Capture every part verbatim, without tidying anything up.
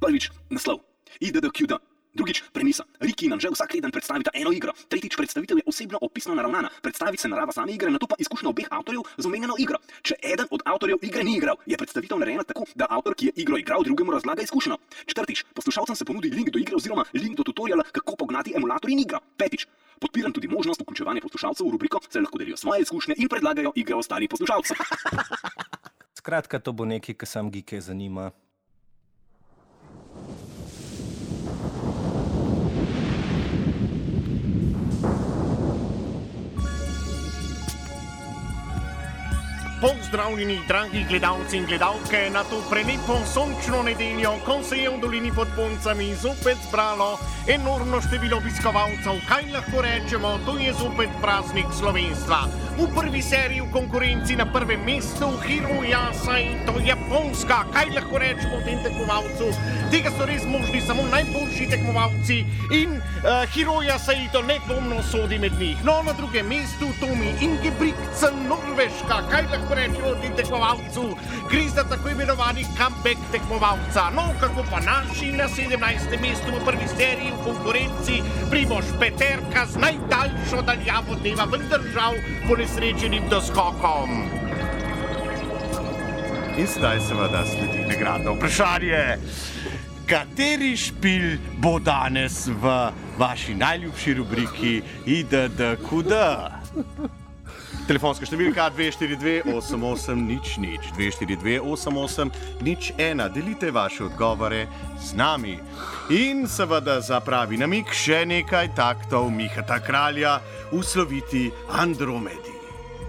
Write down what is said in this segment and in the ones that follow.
Prvič, naslov I D D Q D. Drugič, premisa. Riki nam že vsak teden predstavita eno igro. Tretjič, predstavitev je osebno opisno naravnana. Predstavi se narava same igre, nato pa izkušnja obeh avtorjev z omenjeno igro. Če eden od avtorjev igre ni igral, je predstavitev narejena tako, da avtor, ki je igro igral, drugemu razlaga izkušnjo. Četrtič, poslušalcem se ponudi link do igre oziroma link do tutoriala, kako pognati emulator in igro. Petič, podpiram tudi možnost vključevanja poslušalcev v rubriko, saj lahko delijo svoje izkušnje in predlagajo igre ostalim poslušalcem. Skratka, to bo nekaj, kar sam geeke zanima. Pozdravljeni, dragi gledalci in gledalke, na to prelepo sončno nedeljo, ko se je v dolini pod Poncami zopet zbralo enormno število obiskovalcev. Kaj lahko rečemo, to je zopet praznik slovenstva. V prvi seriji v konkurenci na prvem mestu Hiroja Saito Japonska. Kaj lahko rečemo o tem tekmovalcu? Tega so res možni samo najboljši tekmovalci in uh, Hiroja Saito nedvomno sodi med njih. No, na drugem mestu Tomi Ingebrigtsen, Norveška. Kaj lahko rečemo o tem tekmovalcu? Gre za tako imenovani comeback tekmovalca. No, kako pa naši na sedemnajstem mestu v prvi seriji v konkurenci Primož Peterka z najdaljšo daljavo dneva, vendar žal ponesrečenim doskokom. In zdaj seveda sledi nagradno vprašanje. Kateri špil bo danes v vaši najljubši rubriki I D D Q D? Telefonska številka dve štiri dve osem osem nič nič, dve štiri dve osem osem nič ena. Delite vaše odgovore z nami. In seveda za pravi namig še nekaj taktov Mihata Kralja v sloviti Andromedi.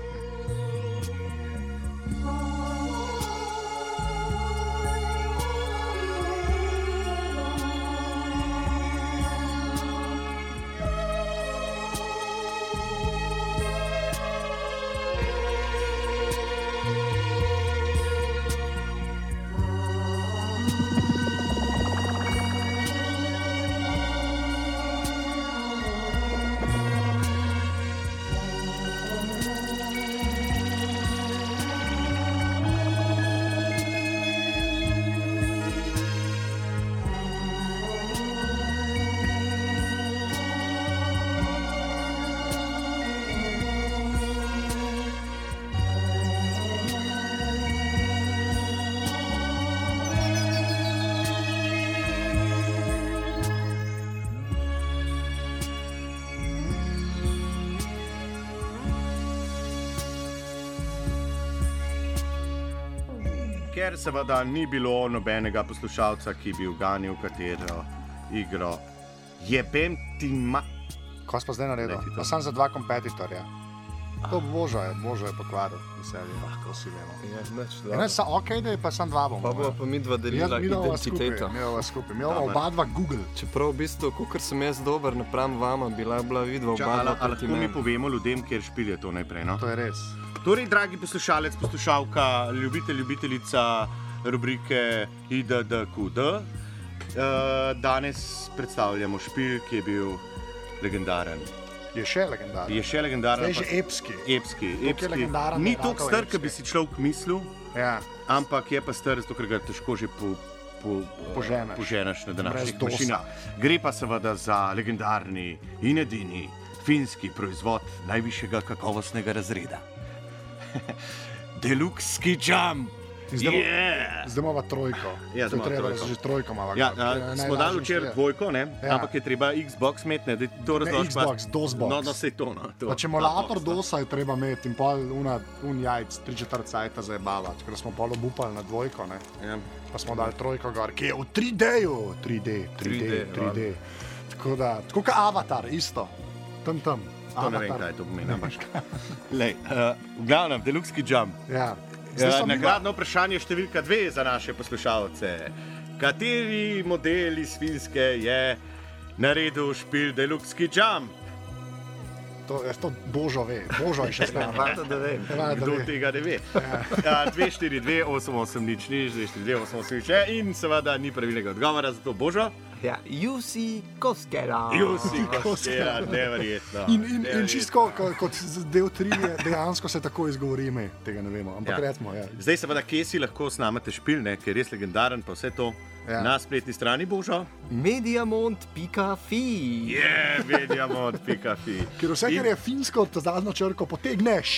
Ker seveda ni bilo nobenega poslušalca, ki bi uganil katero igro. Jebem ti ma... Ko smo zdaj naredili? Pa sam za dva kompetitorja. To Božo je, Božo je pokvaril. Veselje, lahko si vemo. Je, neč, ne, sa, ok, da je pa sam dva bomo. Pa bo pa mi dva delila identiteta. Mi dva skupaj, mi dva oba dva Google. Čeprav v bistvu, kakor sem jaz dober napram vama, bila bila vidva oba dva proti meni. Ali mi povemo ljudem, kjer špil je to najprej, no? To je res. Torej, dragi poslušalec, poslušalka, ljubitelj, ljubiteljica rubrike I D D Q D, danes predstavljamo špil, ki je bil legendaren. Je še legendaren. Je še legendaren. Zdaj je že epski. Epski, epski. Ni toliko star, kot bi si človek mislil, ja. Ampak je pa star, zato ker ga težko že po, po, poženeš. poženeš na današnjih mašinah. Gre pa seveda za legendarni in edini finski proizvod najvišjega kakovostnega razreda. Deluxe Jam. Zdaj yeah. imamo trojko. Ja, to je treba, da se že trojko malo. Ja, ja, smo dali včeraj dvojko, ne? Ja. Ampak je treba Xbox imeti, ne? To ne Xbox, pa... DOSbox. No, no, sej to, no. To. Pa če emulator DOSa je treba imeti in pol una, un jajc, tri četrt cajta zajebavati, ker smo pol obupali na dvojko, ne? Ja. Pa smo dali trojko gor, ki je v tri D-ju. tri D, tri D, tri D. Tako da, tako ka Avatar, isto. Tam, tam. To ne vem, kaj to pomeni. Lej, uh, v glavnem, Deluxe Jam. Ja. Uh, nagradno vprašanje številka dve za naše poslušalce. Kateri model iz Finske je naredil špil Deluxe Jam? To, to Božo ve, Božo je še stane. Vada, da vem. Kdo tega ne ve? Ja. dve štiri dve osem osem nič nič, dve štiri dve osem osem nič nič in seveda ni pravilnega odgovora, zato Božo. Ja, Jussi Koskela. Jussi Koskela, neverjetno. In, in, in čisto kot del trije, dejansko se tako izgovori ime, tega ne vemo, ampak ja. Recimo, ja. Zdaj seveda, kje si lahko snamete špil, ne, ker je res legendaren, pa vse to. Ja. Na spletni strani Božo. Mediamont pika fi. Je, mediamont pika fi. Ker vse, kar je finsko, to zadnjo črko potegneš.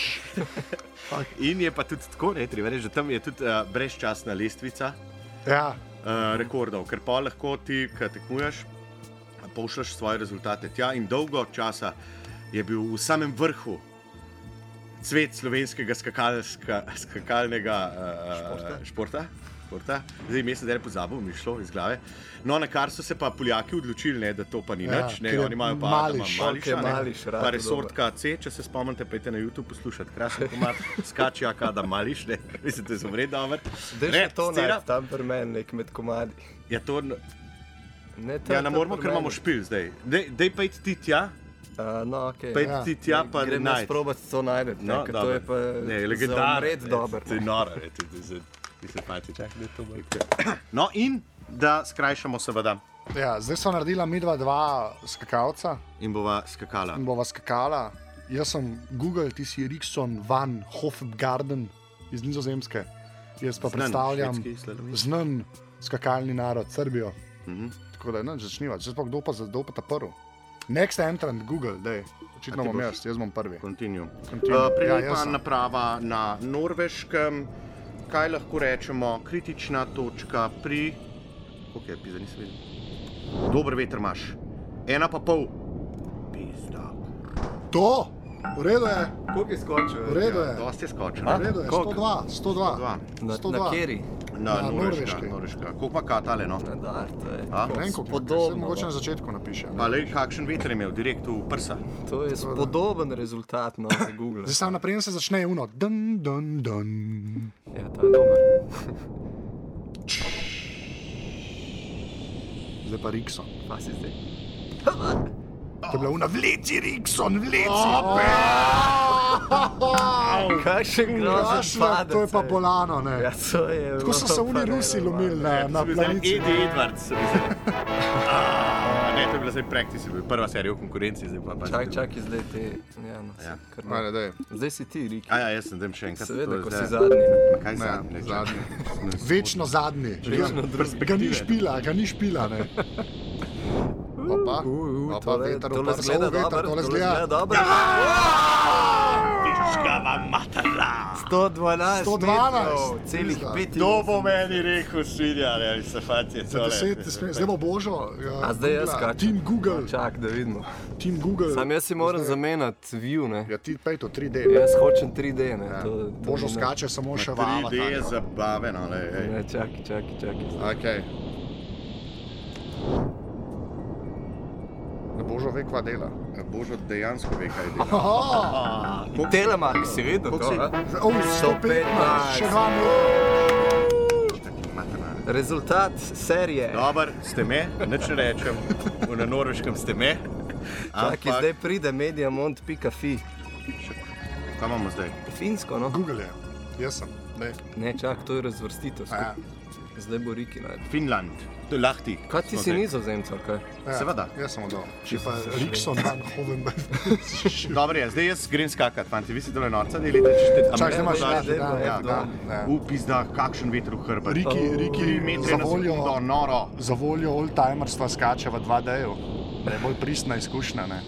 In je pa tudi tako, ne, treba reči, da tam je tudi uh, brezčasna lestvica Ja. uh, rekordov, ker pa lahko ti, ko tekmuješ, pošljaš svoje rezultate tja in dolgo časa je bil v samem vrhu cvet slovenskega skakalska, skakalnega uh, športa. športa. športa. Zdaj mi je sedaj pozabil, mi šlo iz glave. No, na kar so se pa Poljaki odločili, ne, da to pa ni Ja, nič. Ne, ker je oni imajo pa Mališ. Adama Mališa, ne, Mališ, rado pa resortka C, če se spomnite, pejte na YouTube poslušati. Krasen komad, skači jak Adam Mališ, ne, mislim, da je zomred dober. Dej Ne, še to scena- najti tam pri meni, nek med komadi. Ja, to, Ne, tam, ja, ne tam moramo, pri ker imamo meni. špil zdaj. Dej, dej pejt ti tja, Uh, no, okej. pejt Ja. ti tja, pa Grem jaz najti. probati to najti, No, no, to je pa ne, za legendarno. umret dober. To je noro, ne, to je za- ti se fajti, čakaj, da je to bolj. No, in da skrajšamo seveda Ja, zdaj so naredila midva dva skakalca in bova skakala. in bova skakala. Jaz sem Google, ti si Rickson van Hofgarden iz Nizozemske. Jaz pa Znan predstavljam švedski slalomist. znan skakalni narod, Srbijo. Mhm. Tako da ne, začniva. Zdaj pa kdo pa, kdo pa ta prvi? Next entrant, Google, dej. Očitno A ti bom boš? jaz, jaz bom prvi. Continue. Continue. Uh, Ja, Prelepa jaz sem. naprava na Norveškem. Kaj lahko rečemo? Kritična točka pri... Koliko je, pizda, nisem videl. Dober veter imaš. Ena pa pol. Pizda. To! V redu je, Koliko je skočil? v redu je. Dosti je skočil. V redu je, Koliko? sto dva, sto dva. Dva. Na, sto na dva. kjeri? Na Na Norveška. Norveški. Norveška. Koliko pa katale, no? Na dar, to je. A? Ne vem, koliko je, Spodobno, se mogoče no. na začetku napiše. Pa lej, kakšen veter je imel, direkt v prsa. To je spodoben rezultat, no, za Google. Zdaj samo naprej se začne uno. Dun, dun, dun. Ja, to je dober. Zdaj pa Rickson. Pa si zdaj. To je bila una vleci, Rickson, vleci. Kakšen grozen Strašno, padec. to je pa ej. bolano, ne. Ja, to je... Tako so se oni Rusi lomili na, na planici. Edi Edwards. Ah, ne, to je bila zdaj practice, je bil prva serija v konkurenci, zdaj pa pa. Čak, čakaj, zdaj te... Ja, no, Ja. kar ne. Ajde, dej. Zdaj si ti, Riki. A ja, jaz sem, daj mi še enkrat. Seveda, to je ko zdaj- si zadnji. Ma kaj Ne, zadnji? Ne, zadnji. čakaj. Večno zadnji. Večno Ga- drugi. Ga ni špila, ga ni špila, ne. Opa, Uh, uh, opa, tole, veter v tole prsa, zgleda o, veter, dobro, tole tole zgleda. zgleda dobro. Pičkava matala. sto dvanajst sto dvanajst. metrov, celih Pizda. pet. To bo meni rekel svinja, ali se fantje Za tole. deset, zdaj bo Božo. A zdaj jaz skačem. Team Google, Čak, da vidimo. Team Google. Sam jaz si moram zamenjati view, ne. Ja, ti pej to tri D. Jaz hočem tri D, ne. Ja. To, to Božo ni ne. skače samo še v tri D je avatarju. zabaven, ali ej. Ne, čakaj, čakaj, čakaj. Okay. Da Božo ve, kva dela. Božo dejansko ve, kaj dela. Aha, Telemark, si videl Koliko to, si? a? oh, sto petnajst, še dva minuta. Rezultat serije. Dobar, ste me, nič ne rečem. Na Norveškem ste me. Čakaj, zdaj pride mediamont pika fi. Kaj imamo zdaj? Finsko, no? Google je, jaz sem. Dej. Ne, čak, to je razvrstitev. Ja. skupaj. Zdaj bo Riki najbolj. Finland. To je lahti. Kaj ti Smo si zdaj. nizozemec, ali kaj? Ja, Seveda. Jaz sem odol. Če pa Rickson van Hovenberg. Dobro je, zdaj jaz grem skakat, fanti, vi si dole norca delite, če ste tam. Čakaj, zdaj imaš Ne, ja, zdaj ja, bo ja, F ja, dva. ja. U, pizda, kakšen veter v hrbet. Riki, Riki, Tri metre za na voljo, sekundo, noro. za voljo oldtimerstva skače v dva D-ju. Da je bolj pristna izkušnja, ne?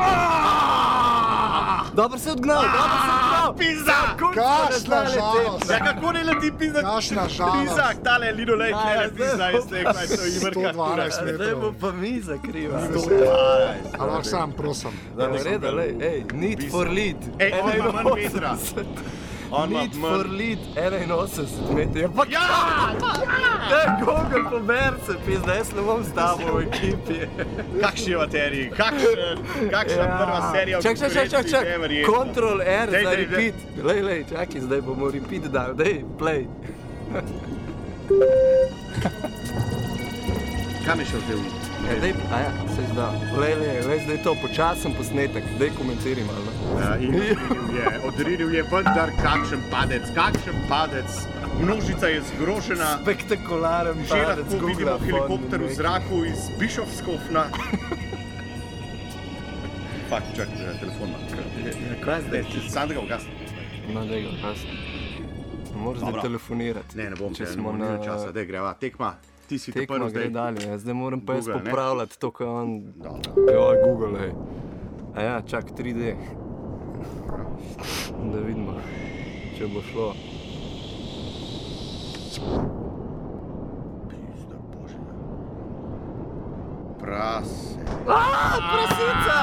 Dobro se je odgnal, dobro se je odgnal! Pizda! Kašna žalost! Ja, kako ne leti pizda? Kašna žalost! Pizda, tale Lido Lej, Ja, tale ja, pizda, zdaj jaz ne, kaj to je vrka. sto dvanajst Zdaj metrov. bo pa mi zakriva. Ampak sam, prosim. V redu, lej, ej, need for lead. Ej, on ima manj vetra. On ima Need for manj... lead, enainosemdeset metrov. Pa Ja! da, Google pober se, pizda, jaz ne bom s tabo v ekipi. Kakšni amateriji, kakšen, kakšna prva serija v Čak, čak, čak, čak, čak. neverjetno. Control R Dej, za dej, dej. repeat. Lej, lej, čakaj, zdaj bomo repeat dal. Dej, play. Kam je šel te v... Ja, dej, a ja, se je zdal. Lej, lej, lej, zdaj to počasen posnetek. Dej komentiri malo. Ja, in odrinil je, odrinil je vendar kakšen padec, kakšen padec. Množica je zgrožena. Spektakularen Že padec lahko vidimo Googla. helikopter v zraku iz Bischofskofna. Fakt, čak, telefon ima. Kaj zdaj? Sam da ga ugasni. No, dej ga, kaj se. Moraš zdaj Dobro. telefonirati. Ne, ne bom, Če če smo smo na... na časa, da greva, tekma. Ti si to Tekma prvo gre zdaj. dalje, ja. Zdaj moram pa jaz Google, ne? popravljati to, kar on... Dobro. Joj, Google, hej. A ja, čak, tri D. Da vidimo, če bo šlo. Pizda božja. Prase. Prasica!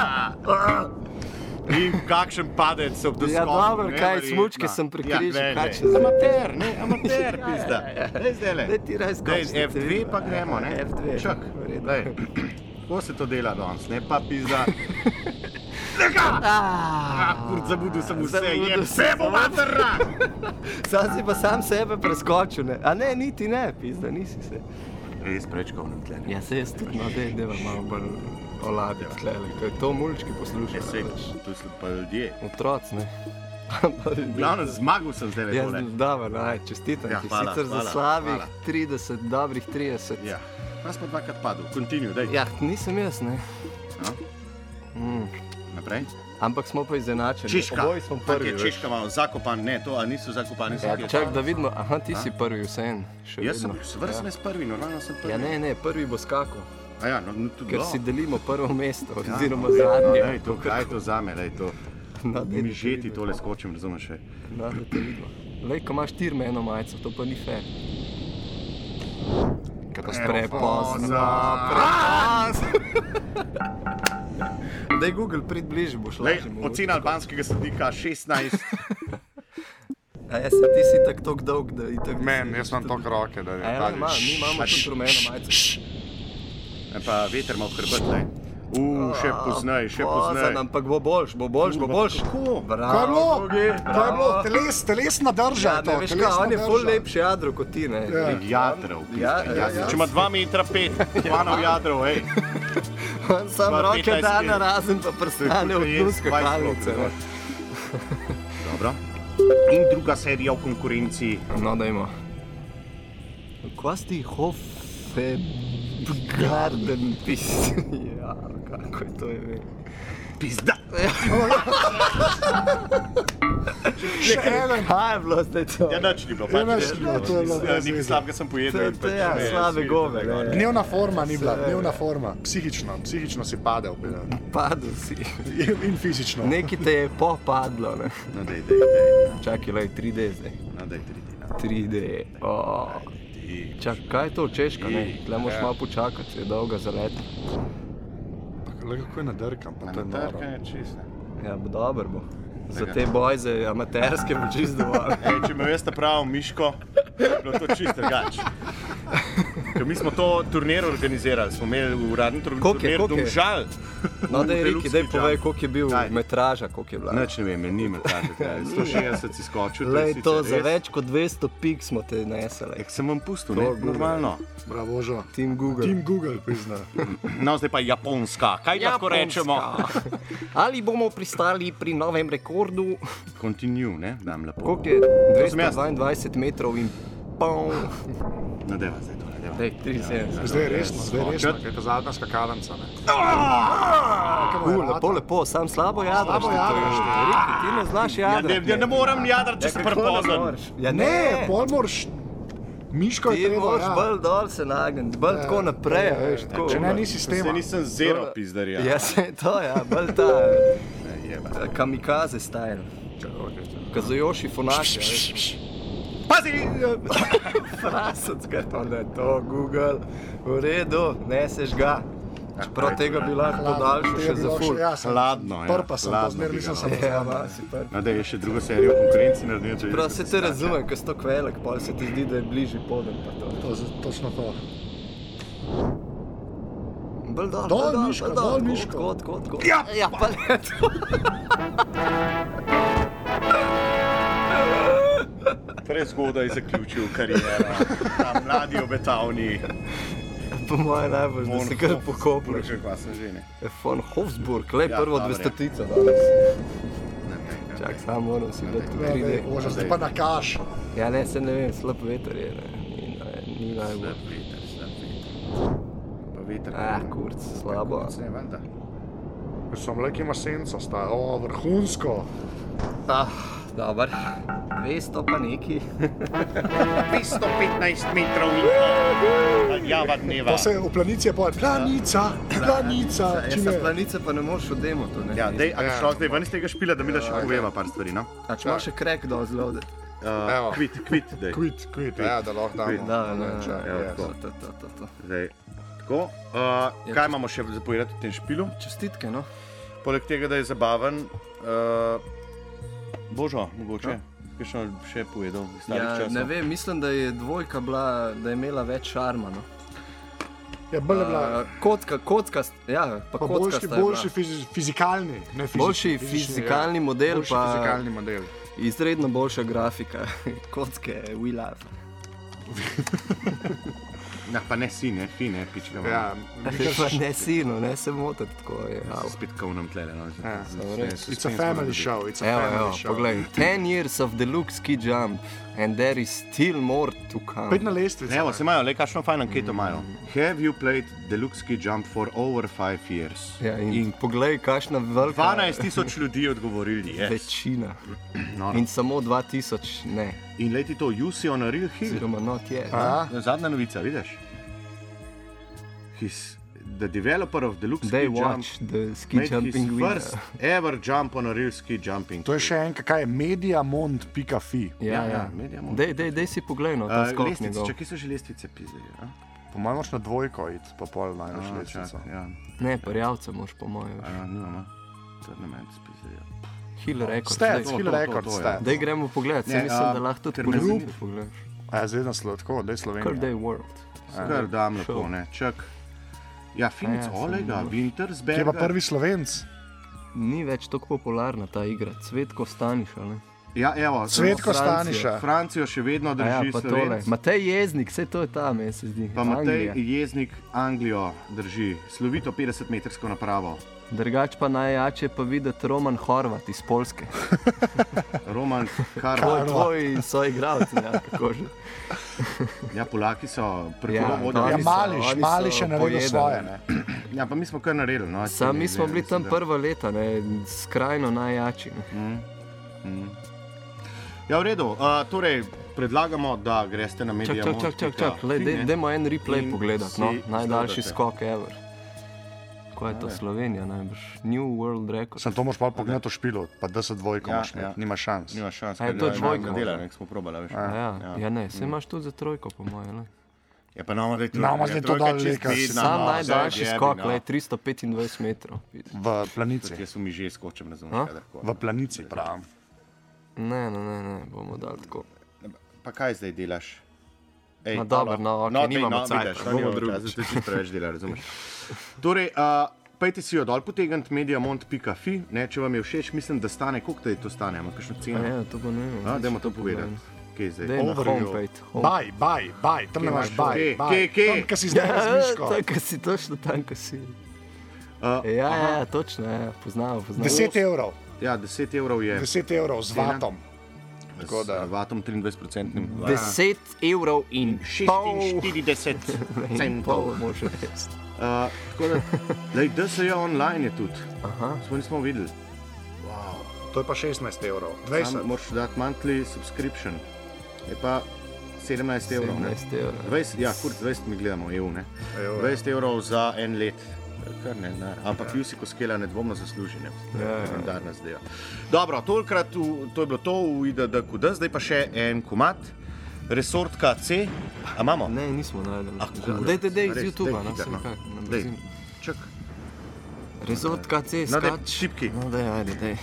In kakšen padec ob doskoku. Ja, dobro, kaj, neverjetno. smučke sem prekrižil, glej, kaj glej. če zdaj? Amater, ne, amater, pizda. Daj zdajle. Daj ti raj skočiti. Daj, F dve pa gremo, ne? F dve. Čak, V redu. daj. Kako se to dela danes, ne pa pizda. Ah, kurd, zabudil sem vse, Zabudil jeb si se se. bo materna. Sam si pa sam sebe preskočil, ne? A ne, niti ne, pizda, nisi se. Res prečkal nam tle. Ja, se jaz tudi, no, dej, deva malo bolj oladiti tlele, kaj to mulčki poslušajo. Ja, sej, veš. to so pa ljudje. Otroc, ne? V glavnem zmagal sem zdaj Ja, tole. dobro, aj, čestitam Ja, ti, hvala, sicer za hvala, slabih hvala. trideset, dobrih trideset. Ja, nas pa dvakrat padel. Continue, daj. Ja, nisem jaz, ne? No, Mm. naprej. Ampak smo pa izenačeni. Češka. Oboji smo Tak prvi, je veš. Češka malo zakopan, ne, to, a niso zakopani. so Ja, kje? čak, da vidimo, aha, ti si prvi vseeno, še Jaz sem, vedno. seveda sem Ja. jaz prvi, normalno sem prvi. Ja, ne, ne, prvi bo skakal, A ja, no, no tudi ker no. si delimo prvo mesto, Ja, oziroma no, zadnje. lej, to, kaj je to zame, lej, to. No, daj, da Mi te žeti vidimo. tole skočim, razumeš še. No, da te vidimo. Lej, ko imaš tirmeno majico, to pa ni fair. Prepozno, prepozno. Daj Google, prid bliže, boš Lej, lažje. mogoče. ocena albanskega sodnika šestnajst. A ja, se ti si tako dolg dolg, da itak... Men, jaz imam toliko roke, da je A ja, tako. ima, mi imamo tudi rumeno majico. E pa veter ima v hrbet, lej. Uuu, še poznaj, še Pozan, poznaj. ampak bo boljš, bo boljš, bo boljš. Kako? Bravo, Kaj je bilo? Bogi, Kaj je bilo? bravo. Teles, telesna drža Ja, je to. ne, veš kaj, telesna on je ful drža. lepši jadro kot ti, ne. Ja. Jadrov, Ja, pizda, ja, jadrov. ja. Če ima dva metra pet, manov jadrov, hej. On sam Dva roke petnajst da kil. na razen pa prstane od Tukaj je dnu dvajset skakalnice. rokov, Dobro. In druga serija v konkurenci. No, dajmo. Kvasti Hofe Garden Pis. Ja, kako je to ime? Pizda. Še eden. Kaj je bilo zdaj to? Ja, nič ni bilo. Ja, nič ni bilo, to je bilo brez Nekaj veze. slabega sem To pojedel. je in to, pač, ja, ne, slabe svi- gobe, ne. Dnevna forma ni bila, Se- dnevna forma. Psihično, psihično si padel. Padel si. In fizično. Nekaj te je popadlo, ne. No, dej, dej, dej. Čakaj, lej, tri D zdaj. No, dej, tri D. no. tri D. Oh. Čakaj, kaj je to, Češka, ne? Tle moraš malo počakati, je dolga za let. Le kako je nadrkam, pa to je noro. Amaterka je čist. Ja, bo dober bo. Za te bojze amaterske bo čist dovolj. Ej, če me veste prav, Miško, je bilo to čist drugače. Ker mi smo to turnir organizirali, smo imeli uradni tur- Koliko je, turnir koliko je? Domžal. No, daj, V Riki, daj Deluxki povej, Jump. koliko je bil Kaj? metraža, koliko je bila. Nič ne vem, ni me kaže, sto šestdeset si skočil. je Lej, to sicer za res. več kot dvesto pik smo te neseli. Ek sem vam pustil, To ne? Google. Normalno. Bravo, Žo. Team Google. Team Google prizna. No, zdaj pa Japonska. Kaj lahko rečemo? Ali bomo pristali pri novem rekordu? Continue, ne? Dam lepo. Koliko je? sem jaz. dvesto dvaindvajset metrov in pol. No, deva zdaj to, deva. Dej, triinsedemdeset. Zdaj je resno, zdaj je resno, kaj je to zadnja skakalnica. ne. Uh, lepo, lepo, sam slabo jadraš. Slabo ti to jadraš, veš. ti. Riki, ti ne znaš Ja, ne, jadrati. ja, ne moram jadrati, če sem prepozen. Ja, Ne, ne, pol moraš, Miško je ti treba, moraš ja. bolj dol se nagniti, bolj tako naprej, Ja, veš, tako. Če ne, nisi s Zdaj tema. nisem zero pizdarja. Ja, se to, ja, bolj ta Ne, jeba. eh, kamikaze style. Kazujoši funaši, veš. Pazi! Frasac, kaj to ne, to Google, v redu, neseš ga. Čeprav tega bi lahko podaljšal še za ful. Ja, sem- Hladno, ja, Prpa sem, pa hladno zmer bi nisem ga samo Ja, hladno. ma, si prvi. No, da je še drugo serijo v konkurenci naredil. če Prav vidiš, se da te skače. razumem, ker si tako velik, pol se ti zdi, da je bližje podem pa to. To, točno to. Bolj dol, Dol, bolj dol, Miško, bolj dol, dol, kot, Miško. Kot, kot, kot. Ja, ja pa ne to. Prezgodaj zaključil kariero. Ta mladi obetavni. Po moje najbolj, da si kar pokoplješ. Poročaj, kva sem že, ne. Von Hofsburg, le Ja, prvo dobro, ja. dvestotica danes. Ne, ne, ne. Čak, sam moram si dati Ja, tri D. dej, Bože, zdaj pa na kaš. Ja, ne, se ne vem, slab veter je, ne. Ni, naj- ni najbolj. Slab veter, slab veter. Pa veter. Ah, kurc, slabo. Kurc, ne, valjda. Sem le, ki ima senco, sta, o, vrhunsko. Ah, Dobar. dvesto pa neki. dvesto petnajst metrov in pol. Java dneva. To se v planici je povedal, planica, planica. Jaz sa planice pa ne moreš v demotu, ne? Ja, dej, a bi šlo zdaj ven iz tega špila, da mi da še poveva par stvari, no? A če imaš še crack downloaded? Uh, kvit, kvit, dej. Quit, quit. Ja, da lahko damo. Da, ne, Če- ne, ja, to, to, to, to, to. Zdaj, tako. Uh, kaj imamo še zapovedati v tem špilu? Čestitke, no? Poleg tega, da je zabaven, uh, Božo, mogoče, kaj še, še povedal iz starih Ja, časov? ne vem, mislim, da je dvojka bila, da je imela več šarma, no? Ja, bolj je bila. Uh, kocka, kocka, ja, pa, Pa kocka boljši, boljši fizi, fizikalni, ne fizični. Boljši fizikalni ja. model, Boljši pa fizikalni model. izredno boljša grafika. Kocke, we love. Ja, pa ne si, ne, fi, ne, pička. Ja, Pa ne sino, ne se motiti tako. Je, Ja, spet kavnem tlele, no. Ja, res. It's a family show, it's a Evo, family evo, show. poglej, ten years of deluxe ski jump and there is still more to come. Pet na lestvici. Evo, se imajo, le kakšno fajn anketo imajo. Have you played Deluxe Ski Jump for over five years? Ja, in, in poglej, kakšna velika dvanajst tisoč ljudi je odgovorili, yes. večina. Noro. In samo dva tisoč ne, In leti to, you see on a real hill. oziroma not yet. A? Zadnja novica, vidiš? He's the developer of Deluxe They Ski Jump watch the ski made his jumping winner. first ever jump on a real ski jumping. To je še enka, kaj je mediamond pika fi. Ja, Ja, ja. ja, Mediamond. Dej, dej, dej si poglej, no, ta Uh, skok lestvice, njegov. čakaj, so že lestvice pizdejo, ja? Po mojem moraš na dvojko iti, pa pol največ A, lestvico. čak, ja. Ne, prijavca moraš po mojem. A, ja, nimam, tournament spizdejo. Hill record. Stats, Dej, hill to, to, record to, ja. stats. dej gremo pogledat, se Ne, mislim, a, da lahko tudi ker po me rezultatu zanima. pogledaš. A ja, zvezda sladko, da je Kar Slovenija. Day World. Kar dam lepo, Šel. ne, čak. Ja, Finec A ja, sem Olega, dobro. Kje je Wintersberger. pa prvi Slovenc? Ni več tako popularna ta igra. Cvetko Staniša, ne? Ja, evo, Cvetko Francija. Staniša. Francijo še vedno A ja, drži pa tole. Slovenc. Matej Jeznik, vse to je ta, meni se zdi. Pa Matej Anglija. Jeznik Anglijo drži, slovito petdesetmetrsko napravo. Drugač pa najjače pa videti Roman Horvat iz Polske. Roman Tvoj, Karlo. tvoj soigralec, ne, kako že. Ja, Polaki so Ja, preko voda. Ja, Oni so- Mališ, oni Mališ so je naredil pojedali. svoje, ne. Ja, pa mi smo kar naredili. No, Sam mi smo ne, bili tam mislim, da- prva leta, ne, skrajno najjači. Ne. Mm, mm. Ja, v redu. Uh, torej, predlagamo, da greste na Čak, medije. čak, čak, čak, čak. Lej, dej, dajmo en replay In pogledati, no, si najdaljši izgledate. skok ever. Ko je to Ne. Slovenija najbrž? New World Record. Sem to moraš pa pogledati v špilu, pa da se dvojko Ja, imaš ja. imeti, nima šans. Nima šans. A je ker to ga- dvojka ga dela, možda? nek smo probali, veš. A ja, Ja. ja ne, se imaš tudi za trojko po moje, ne? Ja, pa nama zdaj Nama zdaj to dali nekaj. Sam najdaljši skok, le. le tristo petindvajset metrov. V planici. Jaz mi že skočim, ne A? znam kaj. V planici, pravim. Ne, ne, ne, ne, bomo dali tako. Pa kaj zdaj delaš? Ej, Ma dobro, alo. no, okej, dej, nimamo no, cajta, vidiš, bomo nimamo drugič. časa, zdaj ti preveč dela, razumeš. Torej, uh, pejte si jo dol potegniti, mediamont pika fi, ne, če vam je všeč, mislim, da stane, koliko da to stane, ima kakšno A ceno? ja, to pa ne vem. No, dajmo to pogledam. povedati. Kje je zdaj? Dej na Overview. homepage. home- Baj, baj, baj, tam Kje imaš imaš? baj, Kje, baj. kje, kje? Tam, kjer si zdaj z Ja, miško. tako si točno tam, ko si. Uh, Ja, aha, ja, točno, ja, poznamo, poznamo. deset evrov, ja, deset evrov je. deset evrov z Cena? vatom. Tako da- Z vatom triindvajset procentnim. deset evrov in pol. šestinštirideset In centov. pol može reči. Uh, tako da, lej, D S J online je tudi. Aha. Smo nismo videli. To je pa šestnajst evrov, Sam dvajset. moraš dati monthly subscription. Je pa sedemnajst evrov. ne. sedemnajst evrov. dvajset, ja, kur dvajset mi gledamo, E U, ne. Evo, dvajset evrov za en let. Kar ne, ne. Ampak Jussi Koskela nedvomno zasluži, ne. Ja, ja. Legendarna zdaj. Dobro, tolikrat, v, to je bilo to v I D D Q D, zdaj pa še en komat. Resortka C, a imamo? Ne, nismo najdeli. A, kurde. Dej, dej, dej, A iz res, YouTubea, dej, no, hitro, saj no. kaj, na Dej. brzino. Čak. Resort K C, No, dej, skač. šipki. No, dej, ajde, dej.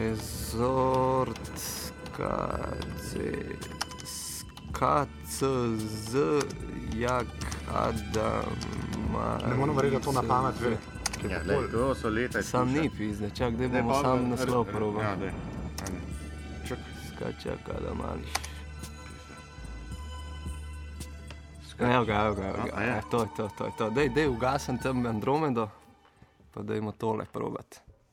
Resort K C, K C Z, jak Adam, Ne morem verjeti, da to na pamet ve. Ja, lej, to so leta Sam izkušenj. ni pizde, čak, dej Daj, bomo pa- sam naslov Ja, probali. dej. Ajde. Čak. Skač, jak Adam Ališ. Evo ga, evo ga, evo ga. A, a je? E, to je to, to je to. Dej, dej, ugasim tam Andromedo, pa dajmo tole probati.